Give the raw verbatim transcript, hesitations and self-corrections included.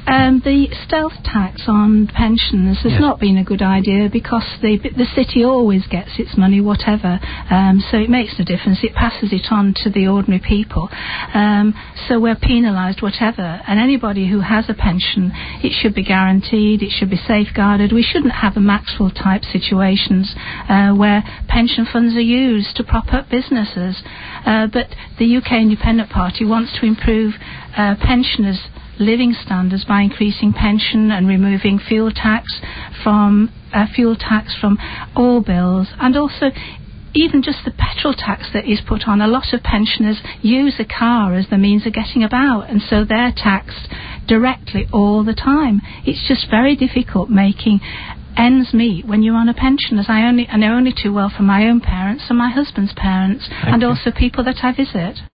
Um, the stealth tax on pensions has yes. not been a good idea because the the city always gets its money, whatever. Um, so it makes no difference. It passes it on to the ordinary people. Um, so we're penalised, whatever. And anybody who has a pension, it should be guaranteed. It should be safeguarded. We shouldn't have a Maxwell type situations uh, where pension funds are used to prop up businesses. Uh, but the U K Independent Party wants to improve uh, pensioners' living standards by increasing pension and removing fuel tax from uh, fuel tax from all bills, and also even just the petrol tax that is put on. A lot of pensioners use a car as the means of getting about, and so they're taxed directly all the time. It's just very difficult making ends meet when you're on a pension, as I only I know only too well from my own parents and my husband's parents, Thank and you. also people that I visit.